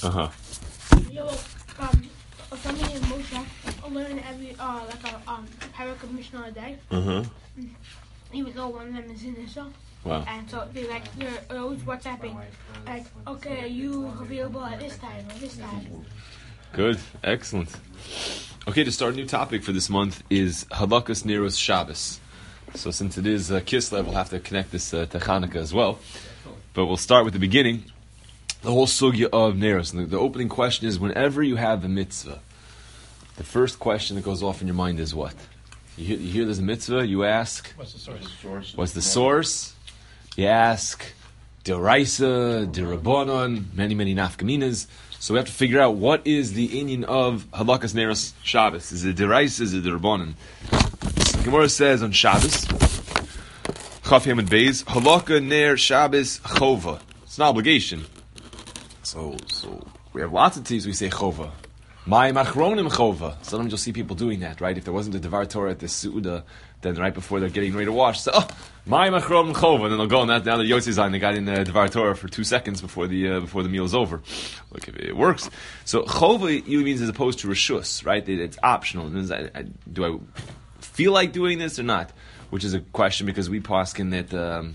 Uh-huh. Yeah, well, for me and Moshe, I learn every, a parak of Mishnah a day. Uh-huh. Even though one of them is in Israel. Wow. And so they're always WhatsApping, like, okay, are you available at this time or this time? Good. Excellent. Okay, to start a new topic for this month is Halakas Neros Shabbos. So since it is Kislev, we'll have to connect this to Chanukah as well. But we'll start with the beginning. The whole sugya of Neros. And the opening question is, whenever you have a mitzvah, the first question that goes off in your mind is what? You hear there's a mitzvah, you ask, what's the source? What's the source? You ask, D'oraisa, D'Rabbanan, many nafkaminas. So we have to figure out what is the inyan of Halakas Neros Shabbos. Is it D'oraisa, is it D'Rabbanan? Gemara says on Shabbos, Chaf Hamid Beis, Halakha Ner Shabbos Chova. It's an obligation. So we have lots of things we say Chova. My Machronim Chova. Sometimes you'll see people doing that, right? If there wasn't a Devar Torah at the Su'uda, then right before they're getting ready to wash, so, my Machronim Chova, and then they'll go on that, now the Yotzei's on, they got in the Devar Torah for 2 seconds before the meal is over. Look, if it works. So Chova usually means as opposed to Rishus, right? It's optional. It means, do I feel like doing this or not? Which is a question because we paskin that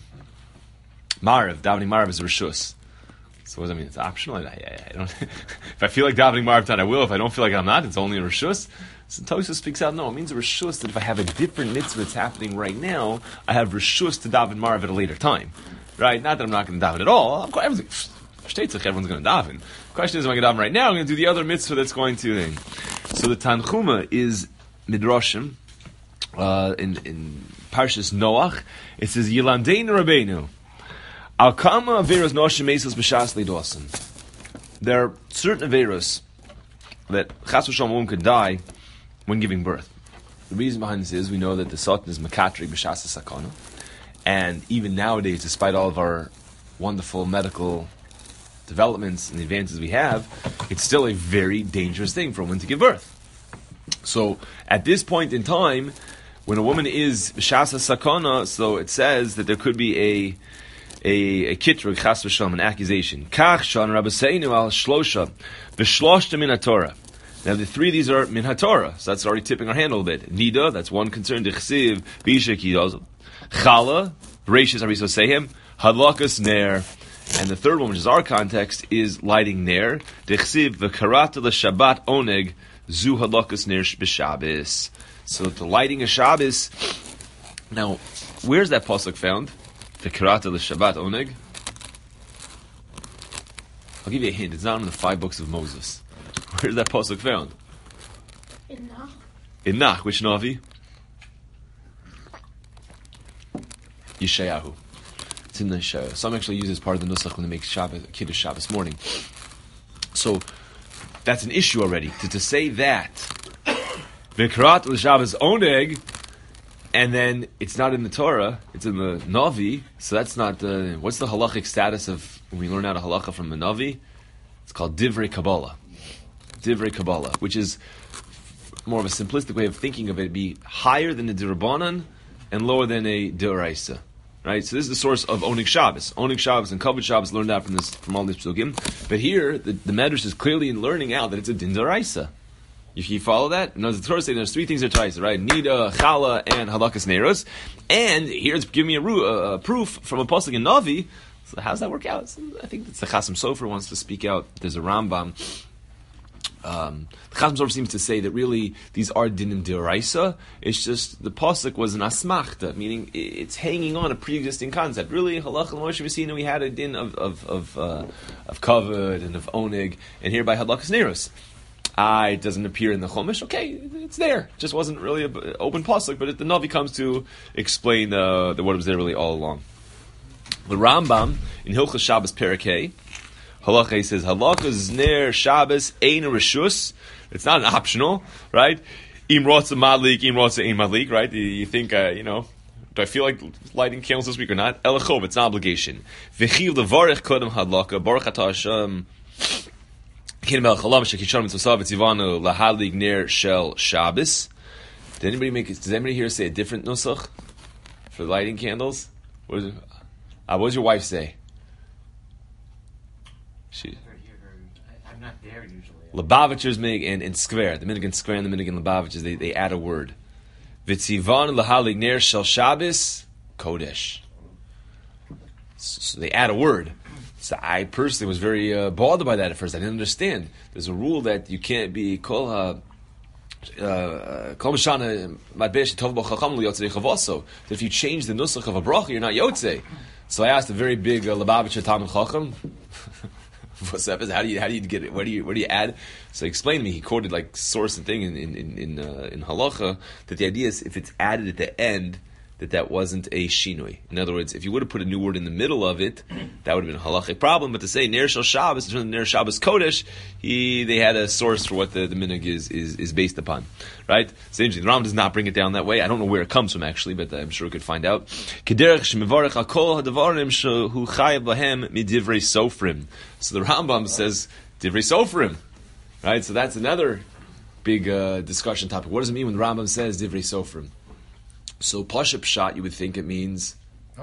davening Marav is Rishus. So what does that mean? It's optional? I don't. If I feel like davening Marav time, I will. If I don't feel like I'm not, it's only a Rishus. So Tosha speaks out, no, it means a Rishus that if I have a different mitzvah that's happening right now, I have Rishus to daven Marav at a later time. Right? Not that I'm not going to daven at all. Everyone's going to daven. The question is, am I going to daven right now? I'm going to do the other mitzvah that's going to. So the Tanchuma is Midrashim in Parshas Noach. It says, Yilandeinu Rabbeinu. Al kama averos noshim mesos b'shas leidosan. There are certain averos that chas v'shalom woman could die when giving birth. The reason behind this is we know that the Satan is makatrik b'shas sakana, and even nowadays, despite all of our wonderful medical developments and the advances we have, it's still a very dangerous thing for a woman to give birth. So at this point in time, when a woman is b'shas sakana, so it says that there could be a kitrug chas v'shalom, an accusation. Kach shan rabbeinu al shlosha v'shloshta min haTorah. Now the 3 of these are min haTorah, so that's already tipping our hand a little bit. Nida, that's one concern. D'chsiv b'isha kidoz. Chala, reishis ariso sehem. Hadlakas ner. And the third one, which is our context, is lighting ner. D'chsiv v'karata l'shabbat oneg zu hadlakas ner b'shabbos. So the lighting of Shabbos. Now, where's that pasuk found? V'karata l'shabbat oneg. I'll give you a hint. It's not in the 5 books of Moses. Where's that pasuk found? In Nach. In Nach. Which Navi? Yeshayahu. It's in the Yeshayahu. Some actually use it as part of the Nusach when they make Shabbos, Kiddush Shabbos morning. So, that's an issue already. To say that V'karat l'Shabbos oneg, and then it's not in the Torah, it's in the Navi, so that's not what's the halachic status of when we learn out a halacha from the Navi? It's called Divrei Kabbalah. Divrei Kabbalah, which is more of a simplistic way of thinking of it, be higher than a D'Rabbanan and lower than a D'Oraisa. Right? So this is the source of Oneg Shabbos. Oneg Shabbos and Kavod Shabbos learned out from all these psukim. But here, the Medrash is clearly learning out that it's a Din D'Oraisa. If you follow that, the Torah says there's 3 things that are D'Oraisa, right? Nida, Chala, and Halakas Neros. And here's giving me a proof from a pasuk in Navi. So how does that work out? I think it's the Chasam Sofer wants to speak out. There's a Rambam. The Chasam Sofer seems to say that really these are dinim d'oraisa. It's just the pasuk was an asmachta, meaning it's hanging on a pre-existing concept. Really, halacha l'moshe v'sina, we had a din of kavod and of oneg, and here by halakas neros. It doesn't appear in the Chumash. Okay, it's there. It just wasn't really an open pasuk, but the Navi comes to explain what was there really all along. The Rambam in Hilchos Shabbos Perek Halacha says Halakas ner Shabbos ein rishus. It's not an optional, right? Im rotza madlik, im rotza ein madlik, right? You think, do I feel like lighting candles this week or not? Elachov, it's an obligation. V'chiv levarich kodem hadlaka baruch atah Hashem. Did anybody here say a different nusach for lighting candles? What does your wife say? I'm not there usually. Lubavitchers make and square. The Minigan square and the Minigan Lubavitchers, they add a word. Vitzivan lahalig ner shel Shabbos kodesh. So they add a word. So I personally was very bothered by that at first. I didn't understand. There's a rule that you can't be kol mishana madbesh tov bo chacham liyotzei chavoso. That if you change the nusach of a bracha, you're not yotzei. So I asked a very big Lubavitcher Talmid Chacham. What's up? How do you get it? Where do you add? So he explained to me. He quoted like source and thing in halacha that the idea is if it's added at the end that wasn't a shinui. In other words, if you would have put a new word in the middle of it, that would have been a halachic problem. But to say ner shel Shabbos, in terms of ner Shabbos kodesh, they had a source for what the minhag is based upon, right? It's interesting. The Rambam does not bring it down that way. I don't know where it comes from actually, but I'm sure we could find out. Kederech shemivarech hakol hadavarim shehu chayav lahem midivrei sofrim. So the Rambam says divrei sofrim, right? So that's another big discussion topic. What does it mean when the Rambam says divrei sofrim? So Pashup Pshat, you would think it means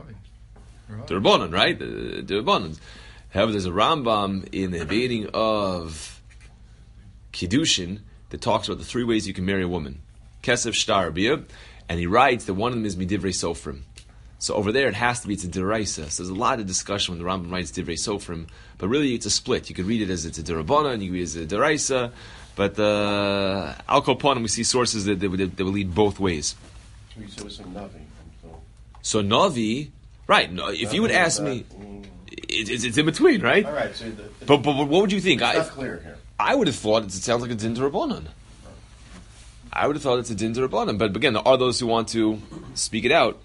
the Rabbanon, right? The Rabbanon. However, there's a Rambam in the beginning of Kiddushin that talks about the three ways you can marry a woman. Kesef, Shtar, Biyah, and he writes that one of them is Midivrei Sofrim. So over there, it has to be, it's a Deraisa. So there's a lot of discussion when the Rambam writes Divrei Sofrim, but really it's a split. You could read it as it's a Derabana, and you could read it as a Deraisa, but Al Kopanim, we see sources that will lead both ways. So it's a Navi. So Navi, right? No, if you would ask me, it's in between, right? All right. So but what would you think? It's not clear here. I would have thought it sounds like a din d'Rabbanan. I would have thought it's a din d'Rabbanan. But again, there are those who want to speak it out.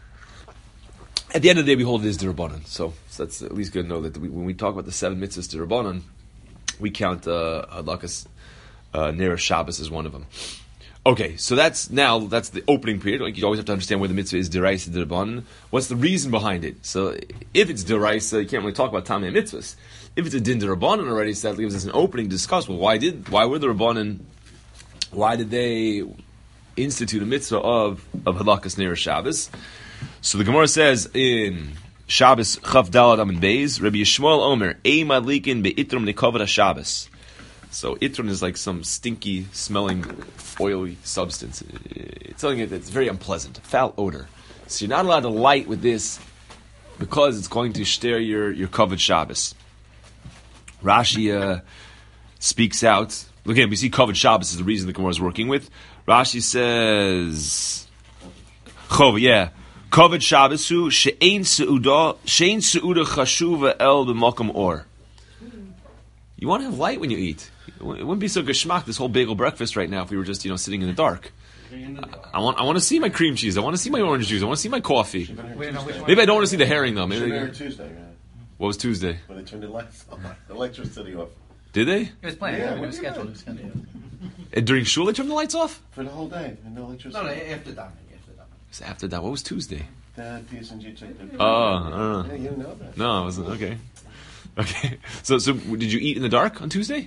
At the end of the day, we hold it as d'Rabbanan. So that's at least good to know that when we talk about the 7 mitzvahs d'Rabbanan, we count Hadlakas Ner Shabbos as one of them. Okay, so that's the opening period. Like you always have to understand where the mitzvah is deraisa d'Rabbanan. What's the reason behind it? So if it's deraisa, you can't really talk about tamei mitzvahs. If it's a din d'Rabbanan already, so that gives us an opening to discuss. Well, why were the Rabbanan? Why did they institute a mitzvah of Hadlakas Ner Shabbos? So the Gemara says in Shabbos Chav Dalad Amin Beis, Rabbi Yishmael Omer, Ei Madlikin be'itrum nekavad Shabbos. So itron is like some stinky, smelling, oily substance. It's something that's very unpleasant, foul odor. So you're not allowed to light with this because it's going to stir your kavod Shabbos. Rashi speaks out. Again, we see kavod Shabbos is the reason the Gemara is working with. Rashi says, kavod Shabbos hu she'ein seuda chashuva el b'makom or. You want to have light when you eat. It wouldn't be so geschmack, this whole bagel breakfast right now, if we were just sitting in the dark. I want to see my cream cheese. I want to see my orange juice. I want to see my coffee. Maybe I don't want to see the herring though. Maybe Tuesday. What was Tuesday? When they turned the lights off, the electricity off. Did they? It was planned. Yeah, It was scheduled. And during shul they turned the lights off? For the whole day, and no electricity. No, after that. It's after that. What was Tuesday? The PSG took the. Yeah, you know that. No, I wasn't. Okay. So did you eat in the dark on Tuesday?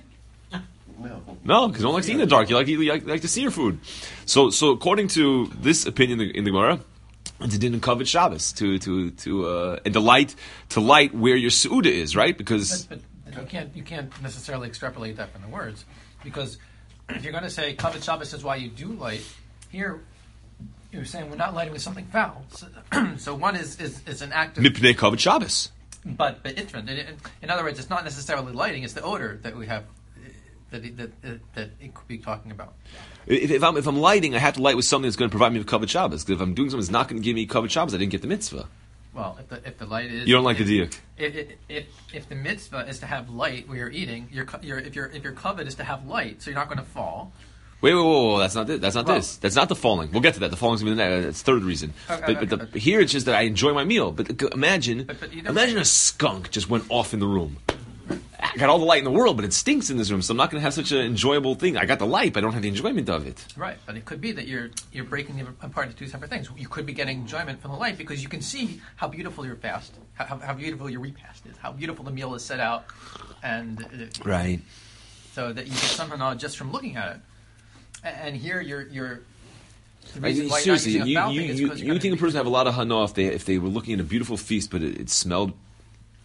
No, because no one likes to eat in the dark. You like to see your food. So according to this opinion in the Gemara, it's a din of kavod Shabbos to and to light where your seuda is, right? Because but you can't necessarily extrapolate that from the words, because if you're going to say kavod Shabbos is why you do light, here you're saying we're not lighting with something foul. So one is an act of mipnei kavod Shabbos. But itron. In other words, it's not necessarily lighting; it's the odor that we have that it could be talking about. If I'm lighting, I have to light with something that's going to provide me with kavod Shabbos. Because if I'm doing something that's not going to give me kavod Shabbos, I didn't get the mitzvah. Well, if the light is, you don't like the diuk. If the mitzvah is to have light where you're eating, if your kavod is to have light, so you're not going to fall. Wait, that's not it. That's not this. That's not the falling. We'll get to that. The falling's going to be the next. That's the third reason. But here it's just that I enjoy my meal. But imagine a skunk just went off in the room. I got all the light in the world, but it stinks in this room, so I'm not going to have such an enjoyable thing. I got the light, but I don't have the enjoyment of it. Right, but it could be that you're breaking it apart into two separate things. You could be getting enjoyment from the light because you can see how beautiful your fast, how beautiful your repast is, how beautiful the meal is set out, and right. So that you get some knowledge just from looking at it. And here you're seriously, you think a person have a lot of hana if they were looking at a beautiful feast, but it smelled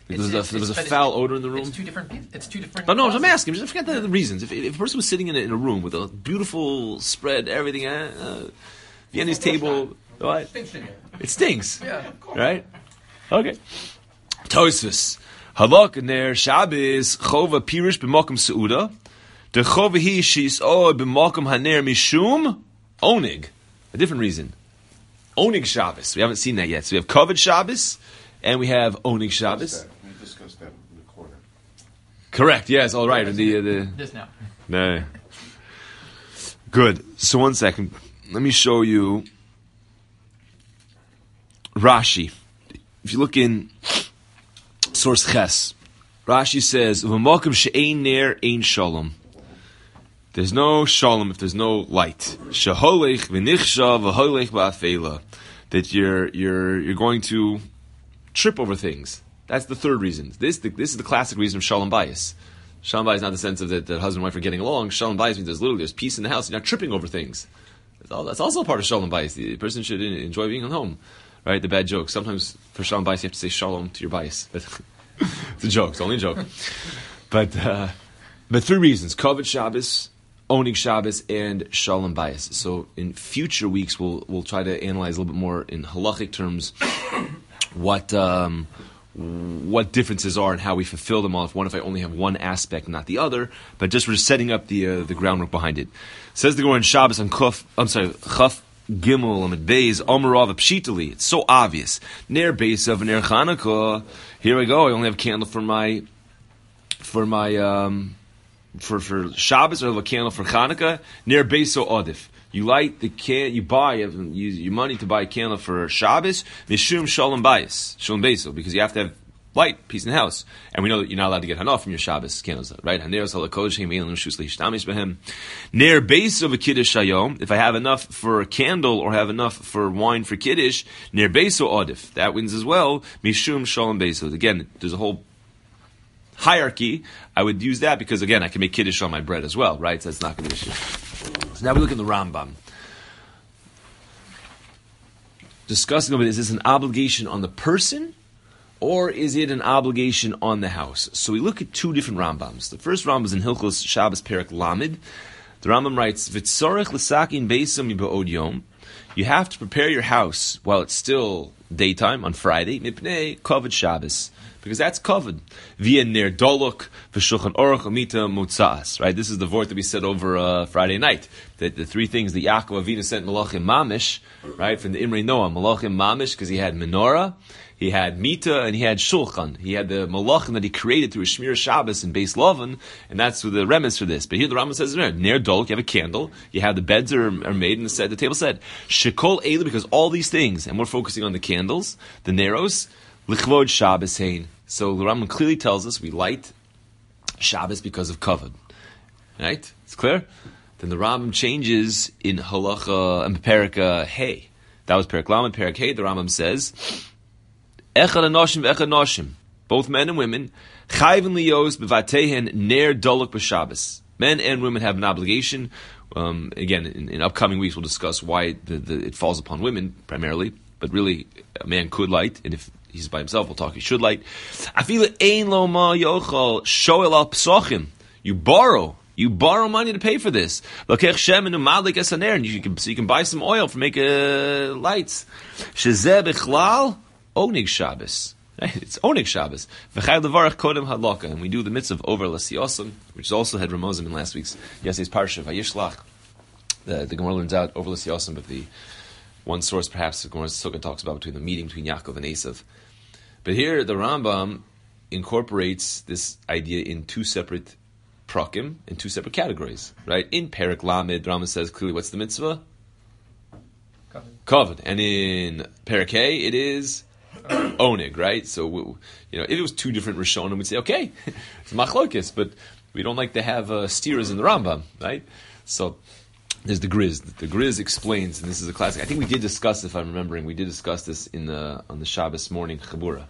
There was a foul odor in the room. It's two different. No, I'm asking. Just forget the reasons. If a person was sitting in a room with a beautiful spread, everything, Vienna's table, what? It stinks. Yeah, of course. Right? Okay. Tosfos. Halak ner Shabbos chova pirish b'makom seuda. The chova hi she's b'makom haner mishum onig. A different reason. Onig Shabbos. We haven't seen that yet. So we have Kavod Shabbos and we have Onig Shabbos. We discussed that in the corner. Correct. Yes. All right. This now. No. Good. So 1 second. Let me show you Rashi. If you look in source Ches, Rashi says, "V'makom she'ein ner ein shalom." There's no shalom if there's no light. Sheholech v'nichsha v'holech ba'afela. That you're going to trip over things. That's the third reason. This is the classic reason of shalom bayis. Shalom bayis is not the sense of that husband and wife are getting along. Shalom bayis means there's peace in the house. You're not tripping over things. That's also a part of shalom bayis. The person should enjoy being at home. Right? The bad joke. Sometimes for shalom bayis you have to say shalom to your bayis. It's a joke. It's only a joke. But 3 reasons: Kavod Shabbos, Onig Shabbos, and Shalom Bayis. So in future weeks, we'll try to analyze a little bit more in halachic terms what differences are and how we fulfill them all. If I only have one aspect, not the other. But we're just setting up the groundwork behind it. Says the Gemara in Shabbos on Chaf Gimel Amid Beis Amarav Pshitali. It's so obvious. Ner Beis of Ner Chanukah. Here we go. I only have a candle for Shabbos, or have a candle for Chanukah. Ner Beiso Odif. You light the you use your money to buy a candle for Shabbos. Mishum Shalom Bayis, Shalom Beiso, because you have to have light, peace in the house. And we know that you're not allowed to get Hana from your Shabbos candles, right? Ner Beiso v'Kiddush Hayom. If I have enough for a candle or have enough for wine for Kiddush, Ner Beiso Odif. That wins as well. Mishum Shalom Beiso. Again, there's a whole hierarchy. I would use that because, again, I can make Kiddush on my bread as well, right? So that's not going to be an issue. So now we look at the Rambam. Discussing about, is this an obligation on the person or is it an obligation on the house? So we look at 2 different Rambams. The first Rambam is in Hilchos Shabbos Perek Lamed. The Rambam writes, V'tzorech l'sakin beisam ba'od yom. You have to prepare your house while it's still daytime on Friday, mipnei kavod Shabbos. Because that's covered. Via ner dolok v'shulchan aruch amita mutzaas. Right. This is the vort that we said over Friday night. That the 3 things that Yaakov Avinu sent Malachim Mamish, right, from the Imrei Noah. Malachim Mamish because he had menorah, he had mita, and he had shulchan. He had the malachim that he created through a Shmir Shabbos in Beis Lavan, and that's the remez for this. But here the Rambam says, ner dolok, you have a candle, you have the beds are made, and the table said shekol elu, because all these things, and we're focusing on the candles, the neros, lichvod Shabbos hein. So the Rambam clearly tells us we light Shabbos because of kavod. Right? It's clear? Then the Rambam changes in halacha and perek hey. That was perek lamed, perek hey. The Rambam says, echad anoshim v'echad noshim, both men and women, chayven liyos b'vatehen ner dolok b'Shabbos. Men and women have an obligation. Again, in upcoming weeks we'll discuss why it falls upon women primarily, but really a man could light, and if he's by himself, we'll talk, he should light. You borrow money to pay for this. And you can buy some oil for making lights. Onig Shabbos. It's Onig Shabbos. And we do the mitzvah of over Lasiyosam, which also had Ramozim in last week's yesterday's parsha Vayishlach. The Gemara learns out over Lasiyosam, but the one source perhaps the Gemara Sukkah talks about between the meeting between Yaakov and Esav. But here the Rambam incorporates this idea in 2 separate prakim, in 2 separate categories. Right? In Perek Lamed, the Rambam says clearly what's the mitzvah? Kavod. And in Perek Hey, it is Onig, right? So, if it was 2 different Rishonim, we'd say, okay, it's machlokes, but we don't like to have steers in the Rambam, right? So, there's the Griz. The Griz explains, and this is a classic. I think we did discuss, if I'm remembering, we did discuss this on the Shabbos morning Chabura.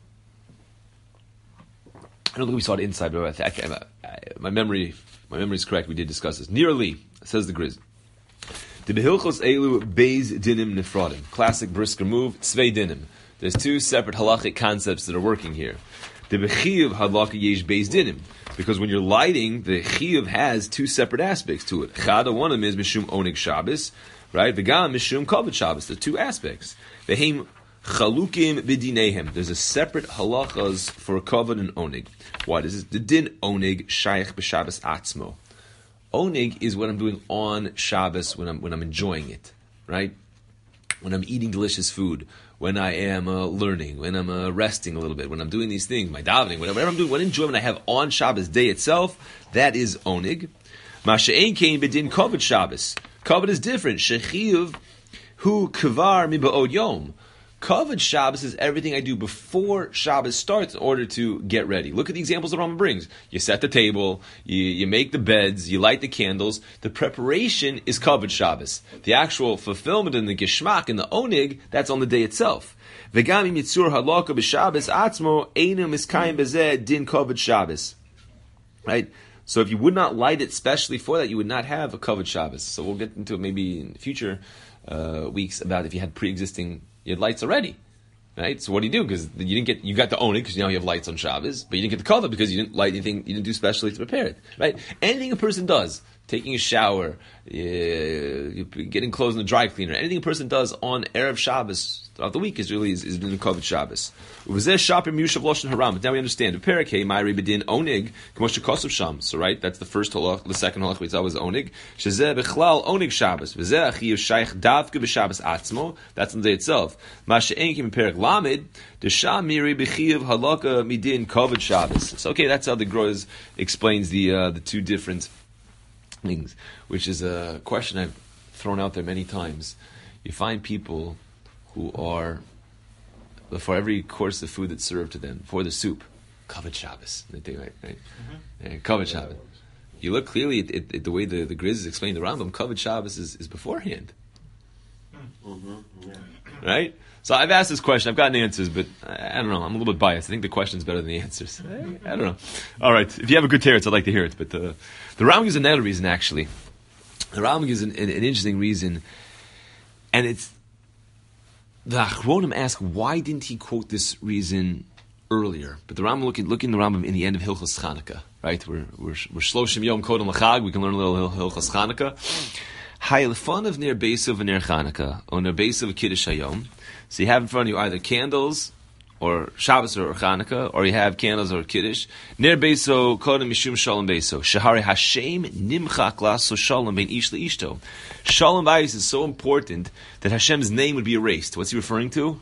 I don't think we saw it inside, but my memory is correct. We did discuss this. Nearly, says the Griz. The Behilchos Elu Beis Dinim Nifradim. Classic brisker move. Tzvei Dinim. There's 2 separate halachic concepts that are working here. The bechiyuv halakha yesh beis dinim, because when you're lighting, the chiyuv has two separate aspects to it. Chada, one of them is mishum oneg Shabbos, right? V'gam mishum kavod Shabbos. The two aspects. V'heim chalukim b'dinehem. There's a separate halachas for kavod and oneg. What is it? The din oneg shayach b'Shabbos atzmo. Oneg is what I'm doing on Shabbos when I'm enjoying it, right? When I'm eating delicious food, when I am learning, when I'm resting a little bit, when I'm doing these things, my davening, whatever I'm doing, what enjoyment I have on Shabbos day itself, that is oneg. Masha'ein kein bedin kavod Shabbos. Kavod is different. Shechiyuv hu kvar mi ba'od yom. Kavod Shabbos is everything I do before Shabbos starts in order to get ready. Look at the examples the Rambam brings. You set the table, you make the beds, you light the candles. The preparation is Kavod Shabbos. The actual fulfillment and the geshmak and the oneg, that's on the day itself. V'gam im yitzur halakha b'Shabbos atzmo einu miskayim bezeh din Kavod Shabbos. Right? So if you would not light it specially for that, you would not have a Kavod Shabbos. So we'll get into it maybe in future weeks about if you had pre-existing. You had lights already, right? So what do you do? Because you got the oneg because now you have lights on Shabbos, but you didn't get the kavod because you didn't light anything, you didn't do specially to prepare it, right? Anything a person does, taking a shower, getting clothes in the dry cleaner, anything a person does on Erev Shabbos throughout the week is really is in the kavod Shabbos. But now we understand. So right, that's the first halach. The second halach we saw was oneg. Oneg Shabbos. That's on the day itself. So okay, that's how the Groz explains the two different things, which is a question I've thrown out there many times. You find people who are, for every course of food that's served to them, for the soup, kavod Shabbos. They think, right? Kavod Shabbos. You look clearly at the way the Griz is explaining the Rambam, kavod Shabbos is beforehand. Mm-hmm. Yeah. Right? So I've asked this question, I've gotten answers, but I don't know, I'm a little bit biased. I think the question's better than the answers. I don't know. All right, if you have a good teretz, I'd like to hear it. But the Rambam gives another reason, actually. The Rambam gives an interesting reason, and it's, the Achronim ask, why didn't he quote this reason earlier? But the Rambam, look in the Rambam in the end of Hilchos Chanukah, right? We're Shloshim Yom Kodem L'Chag, we can learn a little Hilchos Chanukah. Hayelfan of Ner Beisov and Ner Chanukah, or Ner Beisov Kiddush Hayom. So you have in front of you either candles, or Shabbos or Chanukah, or you have candles or Kiddush. Ner Beiso Kodem Mishum Shalom Beiso. Shahari Hashem Nimchak Laso Shalom Bein Ish LeIshto. Shalom Bayis is so important that Hashem's name would be erased. What's he referring to?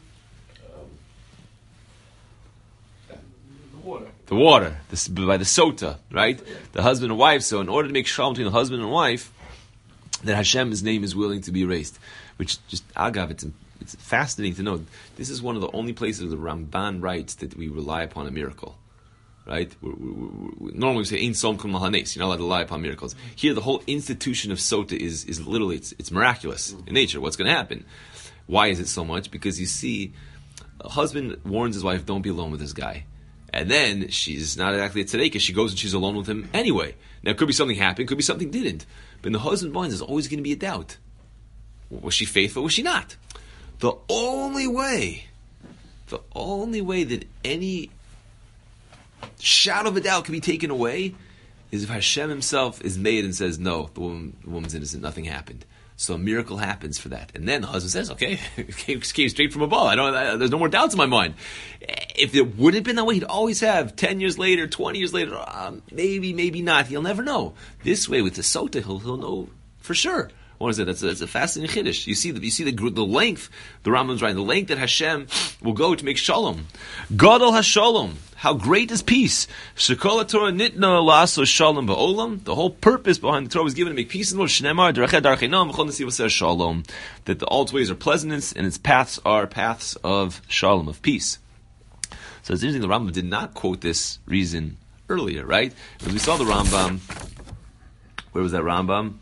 The water. By the sota, right? The husband and wife. So in order to make shalom between the husband and wife, that Hashem's name is willing to be erased. Which just, agav, it's fascinating to know. This is one of the only places the Ramban writes that we rely upon a miracle. Right? Normally we say, Ein som kum lahanes. You're not allowed to rely upon miracles. Here, the whole institution of sota is literally, it's miraculous in nature. What's going to happen? Why is it so much? Because you see, a husband warns his wife, don't be alone with this guy. And then she's not exactly a tzedekah. She goes and she's alone with him anyway. Now, it could be something happened, could be something didn't. But in the husband's mind, there's always going to be a doubt. Was she faithful? Was she not? The only way that any shadow of a doubt can be taken away is if Hashem himself is made and says, no, the woman's innocent, nothing happened. So a miracle happens for that. And then the husband says, okay, it came straight from above. There's no more doubts in my mind. If it would have been that way, he'd always have 10 years later, 20 years later, maybe not. He'll never know. This way, with the sota, he'll know for sure. What is it? That's a fascinating chiddush. You see the length, the Rambam's right, the length that Hashem will go to make shalom. Gadol hashalom. How great is peace? Shekol Torah nitna laso shalom ba'olam. The whole purpose behind the Torah was given to make peace in the world. Shneimar derecheh darchei noam v'chol nesiv v'ser shalom. That all its ways are pleasantness and its paths are paths of shalom, of peace. So it's interesting the Rambam did not quote this reason earlier, right? Because we saw the Rambam. Where was that Rambam?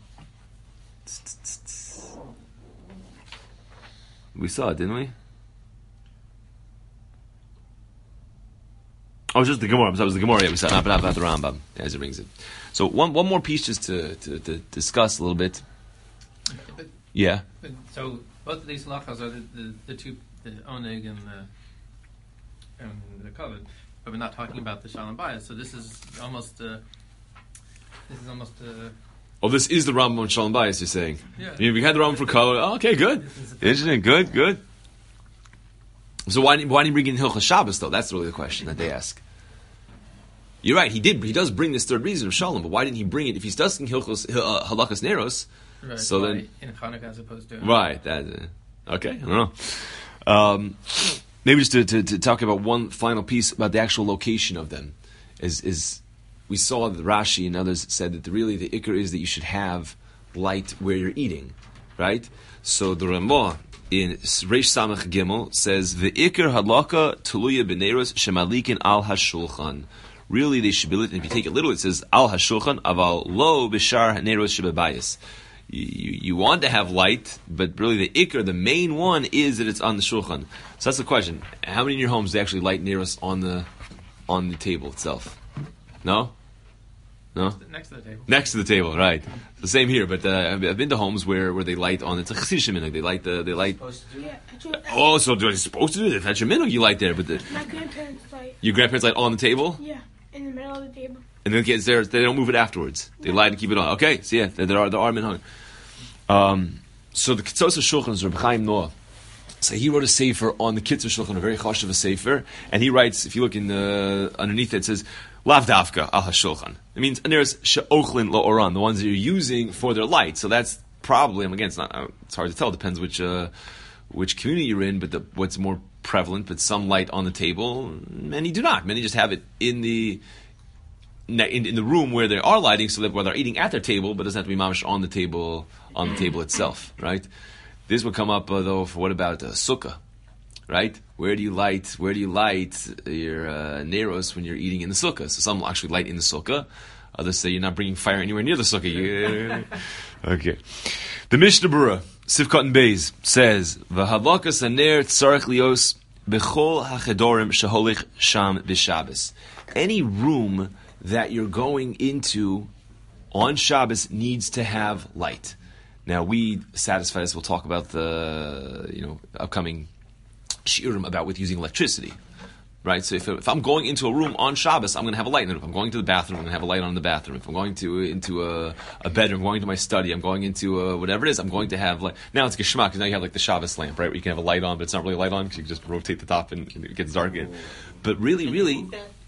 We saw it, didn't we? Oh, it's just the Gemara. So it was the Gemara. Yeah, we saw not the Rambam as it rings it. So one more piece just to discuss a little bit. Yeah. So both of these halachas are the two, the oneg and the kavod. but we're not talking about the Shalom Bayis. So this is almost. Oh, this is the Rambam on Shalom Bayis, you're saying? Yeah. We had the Rambam for Kol. Oh, okay, good. Interesting, good. So why didn't he bring in Hilchas Shabbos, though? That's really the question that they ask. You're right, he does bring this third reason of Shalom, but why didn't he bring it? If he's discussing Hilchos Halakas Neros, right, so then... in Hanukkah as opposed to... Right, okay, I don't know. Maybe just to talk about one final piece about the actual location of them is we saw that Rashi and others said that really the ikar is that you should have light where you're eating, right? So the Ramah in Reish Samach Gimel says the ikar halakha tuluya b'neiros shemalikin al hashulchan. Really, they should be lit. And if you take it literally, it says al hashulchan aval lo b'shar neiros shebebayis. You want to have light, but really the ikar, the main one, is that it's on the shulchan. So that's the question: how many in your homes do they actually light neiros on the table itself? No. Next to the table. Next to the table, right? It's the same here, but I've been to homes where they light on. It's a chassidish minhag. They light. Yeah, actually, Oh, so are you supposed to do it? If that's your minhag, you light there. But my grandparents light. your grandparents light on the table, Yeah, in the middle of the table. and then kids there, they don't move it afterwards. They light and keep it on. Okay, so yeah, there are minhag. So the Ketzos Shulchan is Reb Chaim Noah. So he wrote a sefer on the Kitzur Shulchan, a very chashuv sefer, and he writes. If you look in the underneath it says Lav Davka al HaShulchan. It means there's she'ochlin la'oran, the ones that you're using for their light. So that's probably, again, it's hard to tell. It depends which community you're in, but what's more prevalent. But some light on the table, many do not. Many just have it in the room where they are lighting, so that while they're eating at their table, but it doesn't have to be mamash on the table itself, right? This would come up though for what about sukkah, right? Where do you light your neros when you're eating in the sukkah? So some actually light in the sukkah. Others say you're not bringing fire anywhere near the sukkah. Okay. The Mishnah Berurah, Sivkot and Beis, says, "V'hadlakas haner tzarich lios b'chol hachedorim sheholich sham b'Shabbos." Any room that you're going into on Shabbos needs to have light. Now we satisfy us. We'll talk about the upcoming shiurim about with using electricity, right? So if I'm going into a room on Shabbos, I'm going to have a light in it. If I'm going to the bathroom, I'm going to have a light on in the bathroom. If I'm going into a bedroom, I'm going to my study, I'm going into whatever it is, I'm going to have light. Now it's geschmack because now you have like the Shabbos lamp, right? Where you can have a light on, but it's not really a light on because you can just rotate the top and it gets dark again. But really.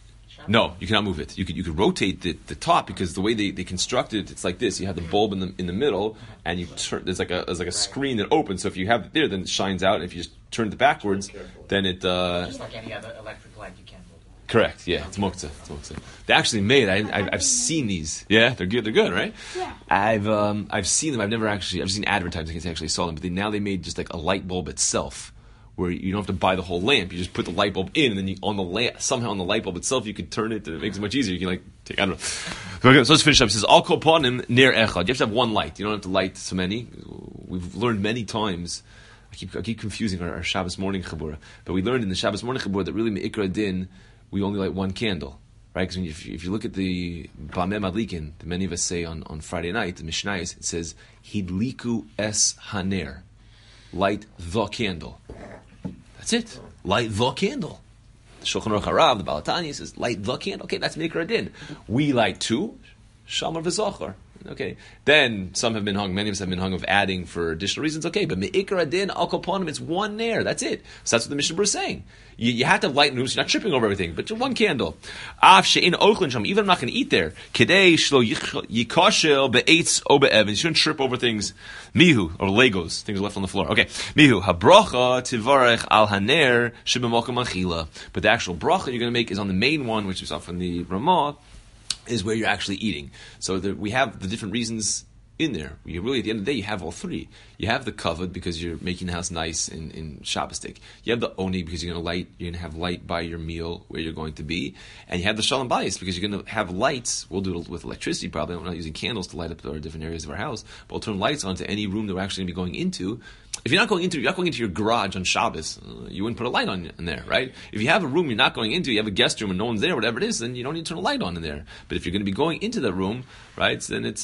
No, you cannot move it. You could rotate the top because the way they construct it, it's like this. You have the bulb in the middle, and you turn. There's like a screen that opens. So if you have it there, then it shines out. And if you just turn it backwards, then it. Just like any other electric light, you can't move it. Correct. Yeah, it's muktzah. They actually made. I've seen these. Yeah, they're good. They're good, right? Yeah. I've seen them. I've seen advertising. I actually saw them, but now they made just like a light bulb itself, where you don't have to buy the whole lamp. You just put the light bulb in, and then somehow on the light bulb itself, you can turn it, and it makes it much easier. You can I don't know. So let's finish up. It says, Al kol panim ner echad. You have to have one light. You don't have to light so many. We've learned many times. I keep confusing our Shabbos morning chabura, but we learned in the Shabbos morning chabura that really me'ikra din, we only light one candle, right? Because if you look at the Bameh Madlikin, that many of us say on Friday night, the Mishnayos, it says, Hidliku es haner. Light the candle. That's it. Light the candle. The Shulchan Aruch Harav, the Balatani says, light the candle. Okay, that's Mikra Din. We light two, Shamar v'Zochar. Okay. Then some have been hung, many of us have been hung of adding for additional reasons. Okay, but Me'ikra Din, Al Koponim, it's one nair. That's it. So that's what the Mishnah Berurah is saying. You have to have light in rooms, you're not tripping over everything, but just one candle. Av she'in ochlin sham, even I'm not going to eat there. Kedei shlo yikoshel be'etz o be'evan. You shouldn't trip over things. Mihu, or Legos, things left on the floor. Okay. Mihu, habracha tivarech al haner shebemokum achila. But the actual bracha you're going to make is on the main one, which is off from the Ramah, is where you're actually eating. So we have the different reasons in there. You really, at the end of the day, you have all three. You have the kavod because you're making the house nice in Shabbos stick. You have the oni because you're going to have light by your meal where you're going to be, and you have the shalom bayis because you're going to have lights. We'll do it with electricity probably. We're not using candles to light up our different areas of our house, but we'll turn lights on to any room that we're actually going to be going into. If you're not going into your garage on Shabbos, you wouldn't put a light on in there, right? If you have a room you're not going into, you have a guest room and no one's there, whatever it is, then you don't need to turn a light on in there. But if you're going to be going into that room, right, then it's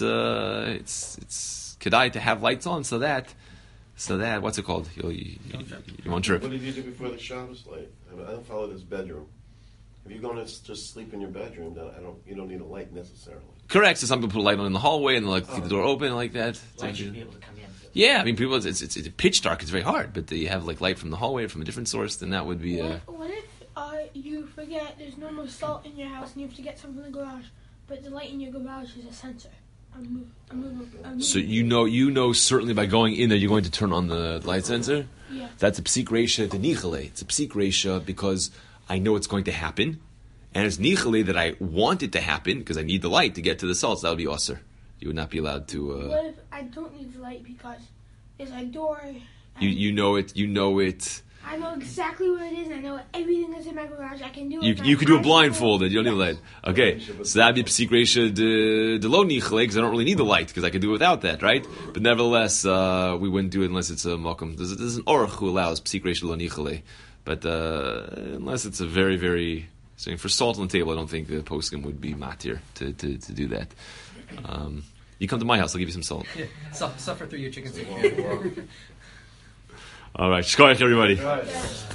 kedai to have lights on so that what's it called? You won't trip. What did you do before the Shabbos light? I don't follow this bedroom. If you're going to just sleep in your bedroom, then you don't need a light necessarily. Correct. So some people put a light on in the hallway and they like keep the door open like that. Light should be able to come in. Yeah, I mean, people. It's pitch dark. It's very hard, but you have like light from the hallway from a different source. Then that would be. What if you forget there's no more salt in your house and you have to get something from the garage, but the light in your garage is a sensor? So you know certainly by going in there you're going to turn on the light sensor. Yeah. That's a psik reisha to nichale. It's a psik reisha because I know it's going to happen, and it's nichale that I want it to happen because I need the light to get to the salt. So that would be osir. You would not be allowed to. What if I don't need the light because there's a door? You know it. You know it. I know exactly where it is. I know everything that's in my garage. I can do it. You could do it blindfolded. You don't need the light. Okay, so that'd be psik reisha de lo nichale because I don't really need the light because I could do it without that, right? But nevertheless, we wouldn't do it unless it's a malkum. There's an orach who allows psik reisha de lo nichale, but unless it's a very very saying for salt on the table, I don't think the poskim would be matir to do that. You come to my house, I'll give you some salt. Yeah, suffer through your chicken soup. All right, shkoyach everybody. Right.